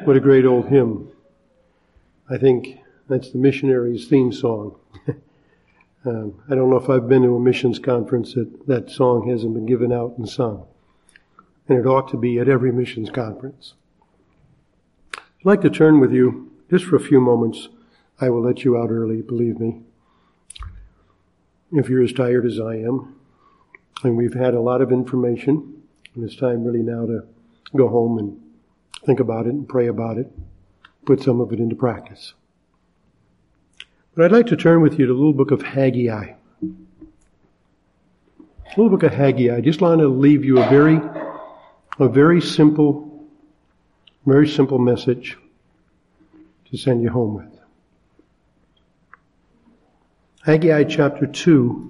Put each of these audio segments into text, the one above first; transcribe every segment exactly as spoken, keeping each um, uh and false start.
What a great old hymn. I think that's the missionary's theme song. um, I don't know if I've been to a missions conference that that song hasn't been given out and sung. And it ought to be at every missions conference. I'd like to turn with you just for a few moments. I will let you out early, believe me, if you're as tired as I am. And we've had a lot of information, and it's time really now to go home and think about it and pray about it, put some of it into practice. But I'd like to turn with you to the little book of Haggai. The little book of Haggai. I just want to leave you a very, a very simple, very simple message to send you home with. Haggai chapter two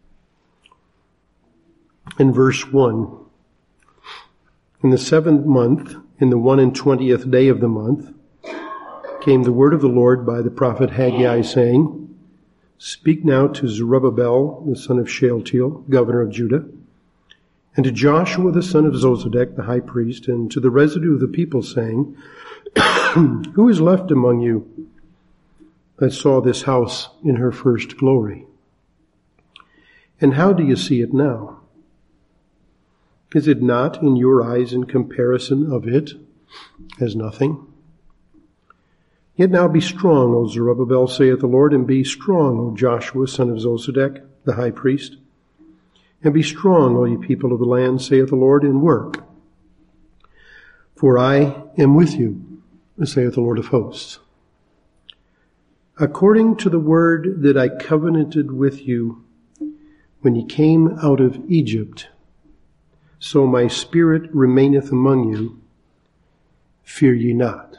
and verse one. In the seventh month, in the one and twentieth day of the month, came the word of the Lord by the prophet Haggai, saying, Speak now to Zerubbabel, the son of Shealtiel, governor of Judah, and to Joshua, the son of Jozadak, the high priest, and to the residue of the people, saying, Who is left among you that saw this house in her first glory? And how do you see it now? Is it not in your eyes in comparison of it as nothing? Yet now be strong, O Zerubbabel, saith the Lord, and be strong, O Joshua, son of Jozadak, the high priest. And be strong, O ye people of the land, saith the Lord, and work. For I am with you, saith the Lord of hosts. According to the word that I covenanted with you when ye came out of Egypt, so my spirit remaineth among you. Fear ye not.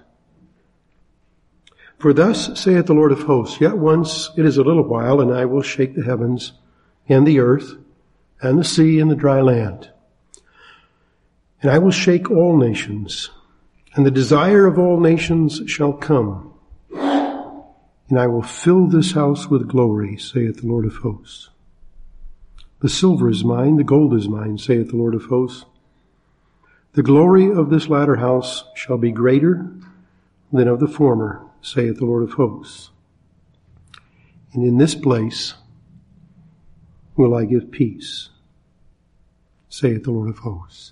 For thus saith the Lord of hosts, Yet once it is a little while, and I will shake the heavens and the earth and the sea and the dry land. And I will shake all nations, and the desire of all nations shall come. And I will fill this house with glory, saith the Lord of hosts. The silver is mine, the gold is mine, saith the Lord of hosts. The glory of this latter house shall be greater than of the former, saith the Lord of hosts. And in this place will I give peace, saith the Lord of hosts.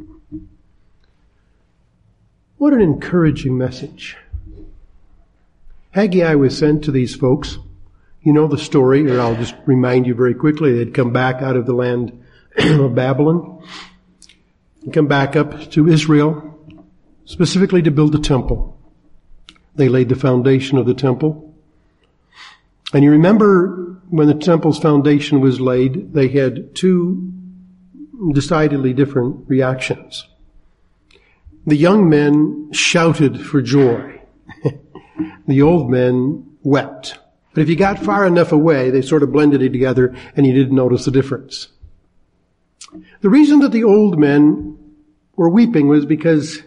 What an encouraging message. Haggai was sent to these folks. You know the story, or I'll just remind you very quickly. They'd come back out of the land of Babylon and come back up to Israel, specifically to build the temple. They laid the foundation of the temple. And you remember when the temple's foundation was laid, they had two decidedly different reactions. The young men shouted for joy. The old men wept. But if you got far enough away, they sort of blended it together and you didn't notice the difference. The reason that the old men were weeping was because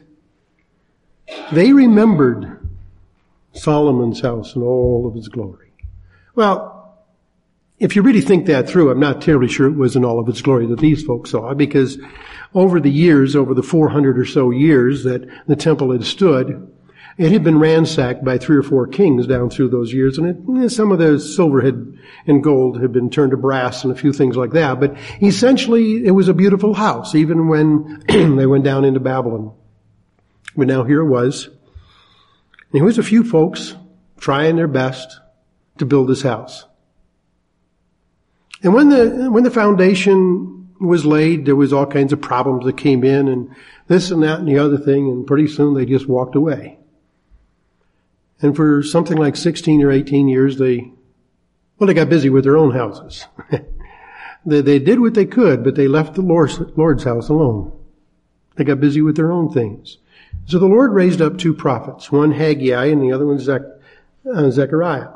they remembered Solomon's house and all of its glory. Well, if you really think that through, I'm not terribly sure it was in all of its glory that these folks saw, because over the years, over the four hundred or so years that the temple had stood, it had been ransacked by three or four kings down through those years, and it, some of the silver had, and gold had been turned to brass and a few things like that. But essentially, it was a beautiful house, even when they went down into Babylon. But now here it was. And here was a few folks trying their best to build this house. And when the when the foundation was laid, there was all kinds of problems that came in, and this and that and the other thing, and pretty soon they just walked away. And for something like sixteen or eighteen years, they, well, they got busy with their own houses. they, they did what they could, but they left the Lord's, Lord's house alone. They got busy with their own things. So the Lord raised up two prophets, one Haggai and the other one Zech, uh, Zechariah.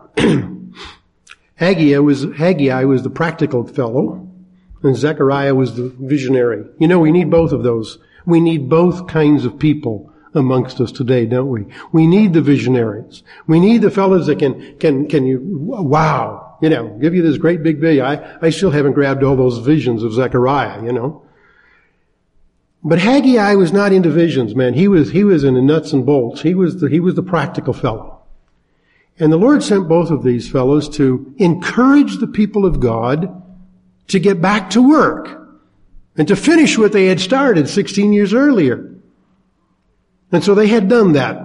Haggai was, Haggai was the practical fellow, and Zechariah was the visionary. You know, we need both of those. We need both kinds of people amongst us today, don't we? We need the visionaries. We need the fellows that can, can, can you, wow, you know, give you this great big vision. I, I still haven't grabbed all those visions of Zechariah, you know. But Haggai was not into visions, man. He was, he was in the nuts and bolts. He was the, he was the practical fellow. And the Lord sent both of these fellows to encourage the people of God to get back to work and to finish what they had started sixteen years earlier. And so they had done that.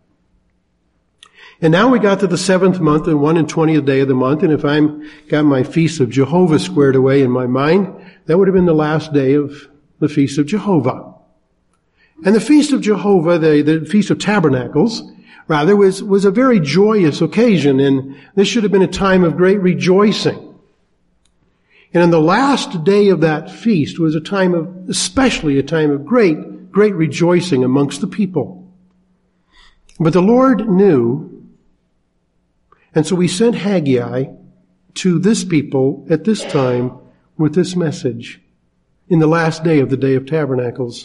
And now we got to the seventh month and one and twentieth day of the month, and if I'm got my Feast of Jehovah squared away in my mind, that would have been the last day of the Feast of Jehovah. And the Feast of Jehovah, the, the Feast of Tabernacles, rather, was, was a very joyous occasion, and this should have been a time of great rejoicing. And in the last day of that feast was a time of, especially a time of great, great rejoicing amongst the people. But the Lord knew, and so he sent Haggai to this people at this time with this message in the last day of the Day of Tabernacles.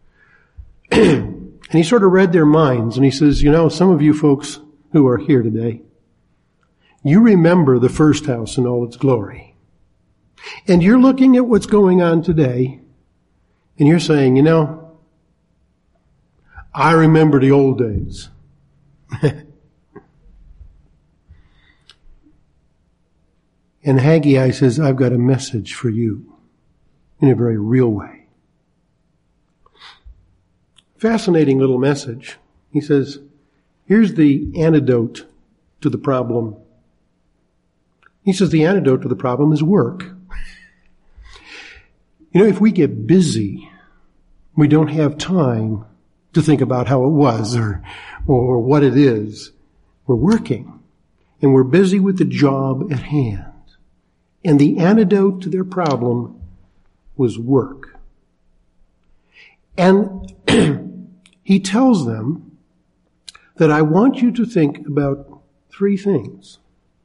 And he sort of read their minds, and he says, you know, some of you folks who are here today, you remember the first house in all its glory. And you're looking at what's going on today, and you're saying, you know, I remember the old days. And Haggai says, I've got a message for you in a very real way. Fascinating little message. He says, here's the antidote to the problem. He says the antidote to the problem is work. You know, if we get busy, we don't have time to think about how it was or, or what it is. We're working, and we're busy with the job at hand. And the antidote to their problem was work. And he tells them that I want you to think about three things.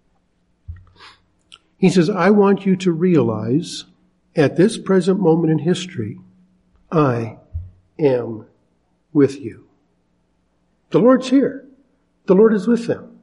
He says, I want you to realize at this present moment in history, I am with you. The Lord's here. The Lord is with them.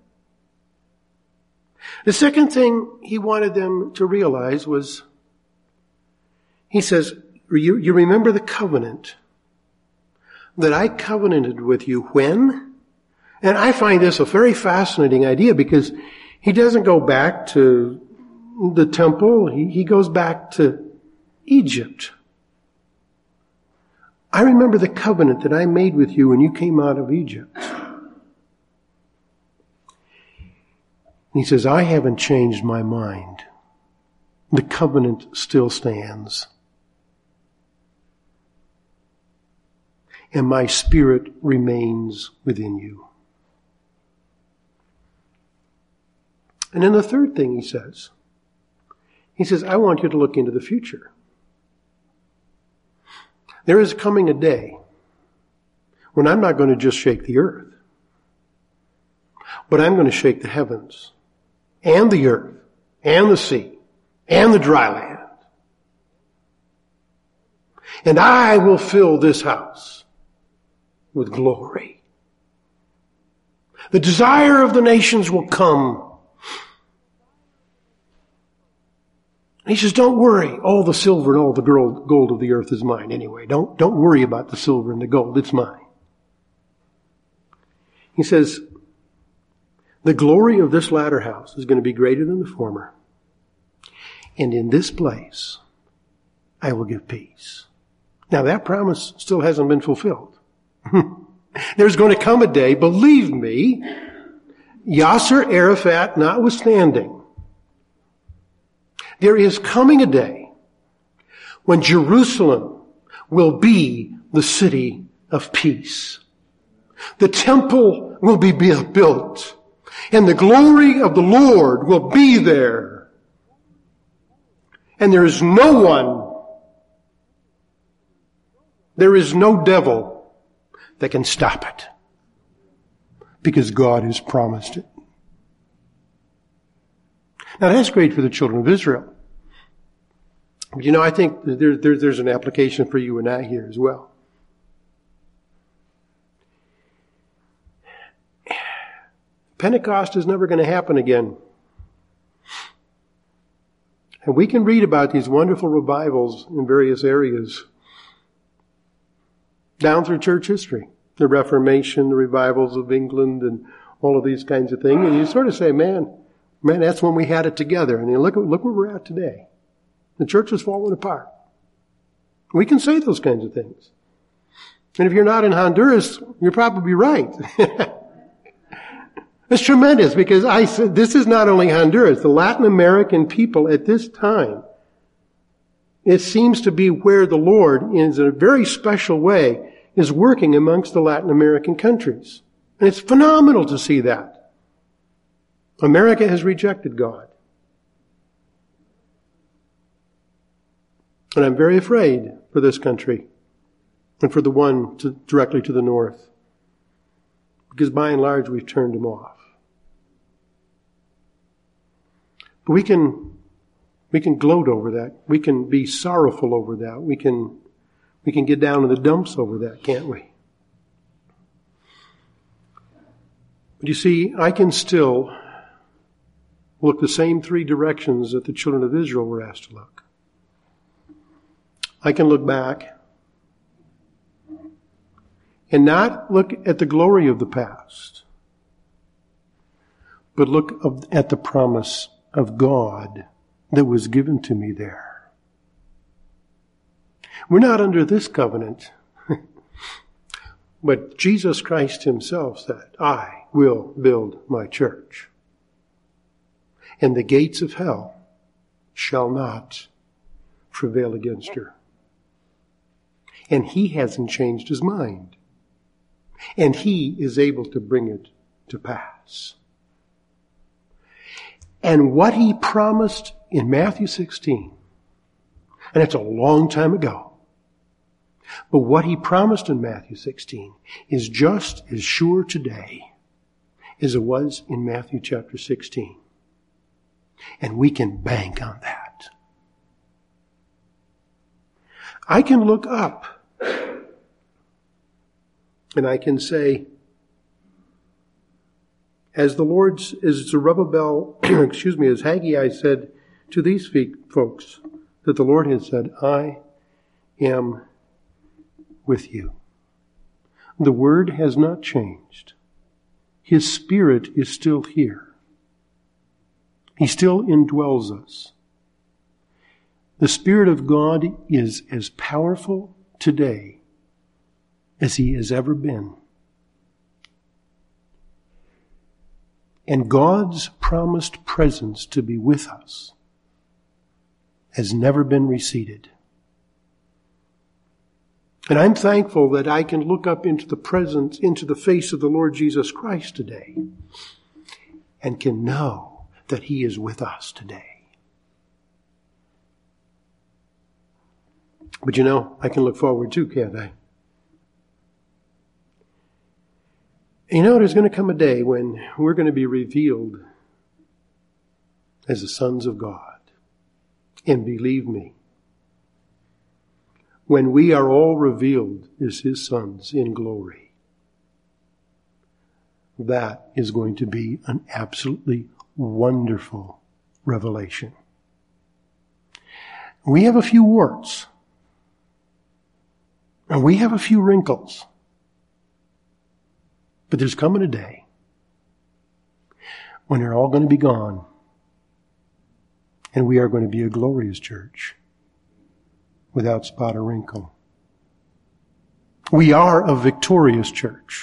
The second thing he wanted them to realize was, he says, you, you remember the covenant that I covenanted with you when? And I find this a very fascinating idea because he doesn't go back to the temple. He, he goes back to Egypt. I remember the covenant that I made with you when you came out of Egypt. He says, I haven't changed my mind. The covenant still stands. And my spirit remains within you. And then the third thing he says, he says, I want you to look into the future. There is coming a day when I'm not going to just shake the earth, but I'm going to shake the heavens and the earth and the sea and the dry land. And I will fill this house with glory. The desire of the nations will come. He says, don't worry. All the silver and all the gold of the earth is mine anyway. Don't, don't worry about the silver and the gold. It's mine. He says, the glory of this latter house is going to be greater than the former. And in this place, I will give peace. Now that promise still hasn't been fulfilled. There's going to come a day, believe me, Yasser Arafat notwithstanding, there is coming a day when Jerusalem will be the city of peace. The temple will be built, and the glory of the Lord will be there. And there is no one, there is no devil that can stop it, because God has promised it. Now that's great for the children of Israel. But you know, I think there, there, there's an application for you and I here as well. Pentecost is never going to happen again. And we can read about these wonderful revivals in various areas. Down through church history. The Reformation, the revivals of England, and all of these kinds of things. And you sort of say, man, man, that's when we had it together. And you look, look where we're at today. The church is falling apart. We can say those kinds of things. And if you're not in Honduras, you're probably right. It's tremendous because I said, this is not only Honduras, the Latin American people at this time, it seems to be where the Lord, in a very special way, is working amongst the Latin American countries. And it's phenomenal to see that. America has rejected God. And I'm very afraid for this country and for the one to, directly to the north. Because by and large, we've turned him off. But we can, we can gloat over that. We can be sorrowful over that. We can, we can get down in the dumps over that, can't we? But you see, I can still look the same three directions that the children of Israel were asked to look. I can look back and not look at the glory of the past, but look of, at the promise of God that was given to me there. We're not under this covenant, but Jesus Christ himself said, I will build my church, and the gates of hell shall not prevail against her. And he hasn't changed his mind. And he is able to bring it to pass. And what he promised in Matthew sixteen, and it's a long time ago, but what he promised in Matthew sixteen is just as sure today as it was in Matthew chapter sixteen. And we can bank on that. I can look up and I can say, as the Lord's, as Zerubbabel, excuse me, as Haggai said to these folks, that the Lord had said, I am with you. The word has not changed. His Spirit is still here. He still indwells us. The Spirit of God is as powerful today as he has ever been. And God's promised presence to be with us has never been receded. And I'm thankful that I can look up into the presence, into the face of the Lord Jesus Christ today and can know that he is with us today. But you know, I can look forward too, can't I? You know, there's going to come a day when we're going to be revealed as the sons of God. And believe me, when we are all revealed as his sons in glory, that is going to be an absolutely wonderful revelation. We have a few warts. And we have a few wrinkles. But there's coming a day when they're all going to be gone. And we are going to be a glorious church without spot or wrinkle. We are a victorious church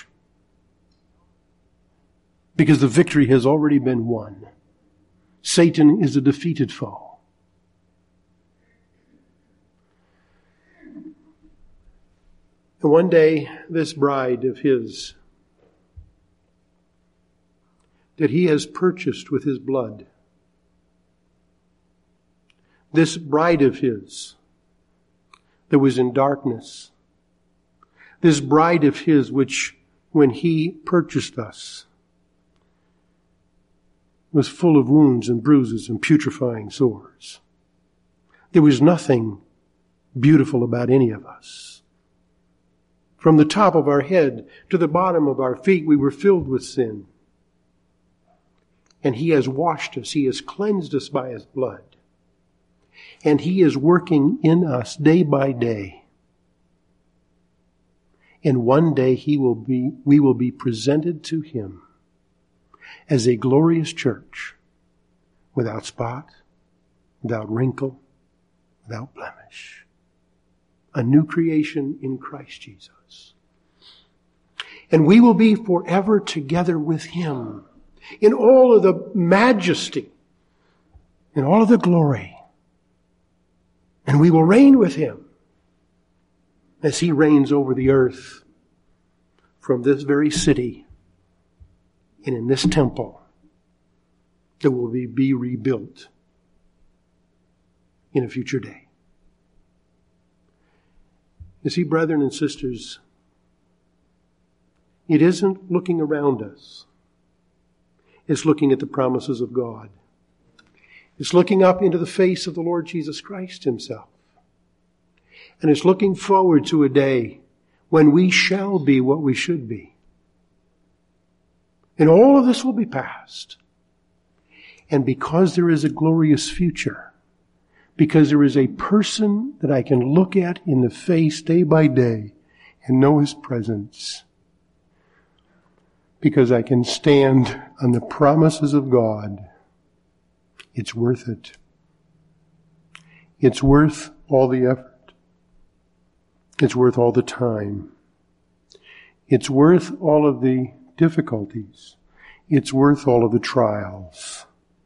because the victory has already been won. Satan is a defeated foe. And one day, this bride of his that he has purchased with his blood, this bride of his that was in darkness, this bride of his which, when he purchased us, was full of wounds and bruises and putrefying sores. There was nothing beautiful about any of us. From the top of our head to the bottom of our feet, we were filled with sin. And he has washed us. He has cleansed us by his blood. And he is working in us day by day. And one day he will be, we will be presented to him as a glorious church, without spot, without wrinkle, without blemish. A new creation in Christ Jesus. And we will be forever together with him in all of the majesty, in all of the glory. And we will reign with him as he reigns over the earth from this very city and in this temple that will be, be rebuilt in a future day. You see, brethren and sisters, it isn't looking around us. It's looking at the promises of God. It's looking up into the face of the Lord Jesus Christ himself. And it's looking forward to a day when we shall be what we should be. And all of this will be past. And because there is a glorious future, because there is a person that I can look at in the face day by day and know his presence, because I can stand on the promises of God, it's worth it. It's worth all the effort. It's worth all the time. It's worth all of the difficulties. It's worth all of the trials.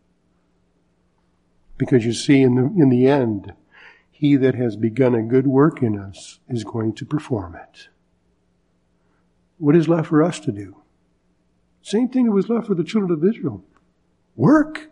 Because you see, in the, in the end, he that has begun a good work in us is going to perform it. What is left for us to do? Same thing that was left for the children of Israel. Work.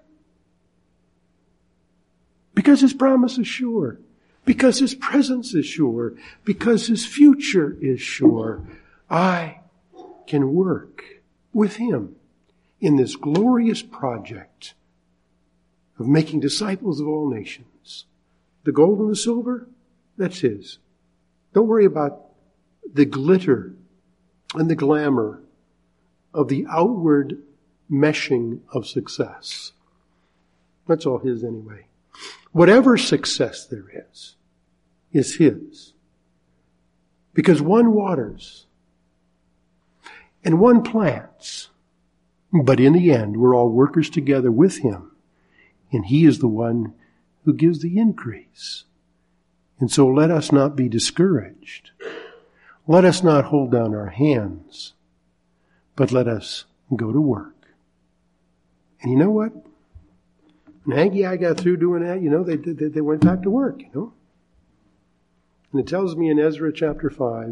Because his promise is sure. Because his presence is sure. Because his future is sure. I can work with him in this glorious project of making disciples of all nations. The gold and the silver, that's his. Don't worry about the glitter and the glamour of the outward meshing of success. That's all his anyway. Whatever success there is, is his. Because one waters and one plants, but in the end, we're all workers together with him, and he is the one who gives the increase. And so let us not be discouraged. Let us not hold down our hands, but let us go to work. And you know what? When Haggai got through doing that, you know, they did, they went back to work, you know. And it tells me in Ezra chapter five,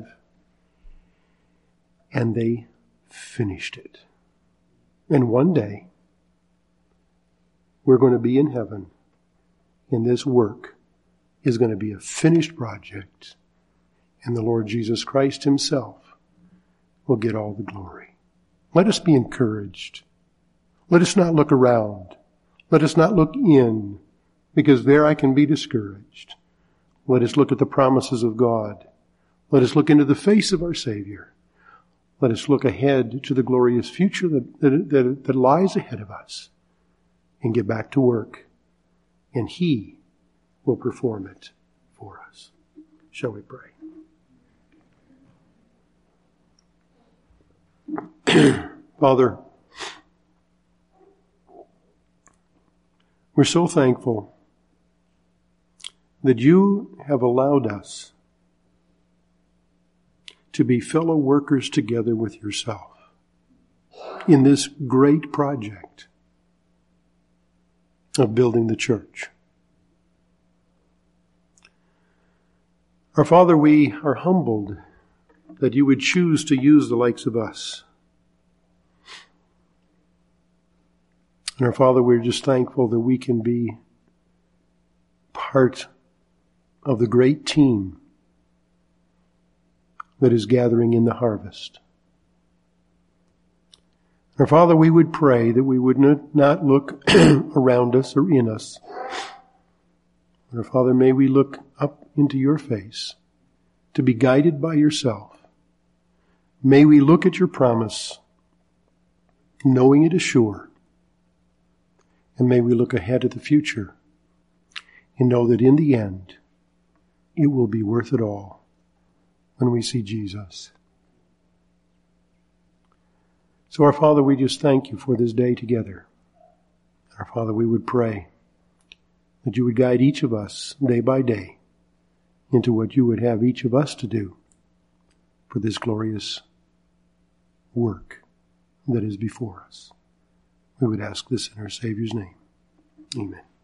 and they finished it. And one day, we're going to be in heaven, and this work is going to be a finished project, and the Lord Jesus Christ himself will get all the glory. Let us be encouraged. Let us not look around. Let us not look in, because there I can be discouraged. Let us look at the promises of God. Let us look into the face of our Savior. Let us look ahead to the glorious future that, that, that, that lies ahead of us and get back to work. And he will perform it for us. Shall we pray? Father, we're so thankful that you have allowed us to be fellow workers together with yourself in this great project of building the church. Our Father, we are humbled that you would choose to use the likes of us. And our Father, we're just thankful that we can be part of the great team that is gathering in the harvest. Our Father, we would pray that we would not look around us or in us. Our Father, may we look up into your face to be guided by yourself. May we look at your promise, knowing it is sure. And may we look ahead at the future and know that in the end, it will be worth it all when we see Jesus. So our Father, we just thank you for this day together. Our Father, we would pray that you would guide each of us day by day into what you would have each of us to do for this glorious work that is before us. We would ask this in our Savior's name. Amen.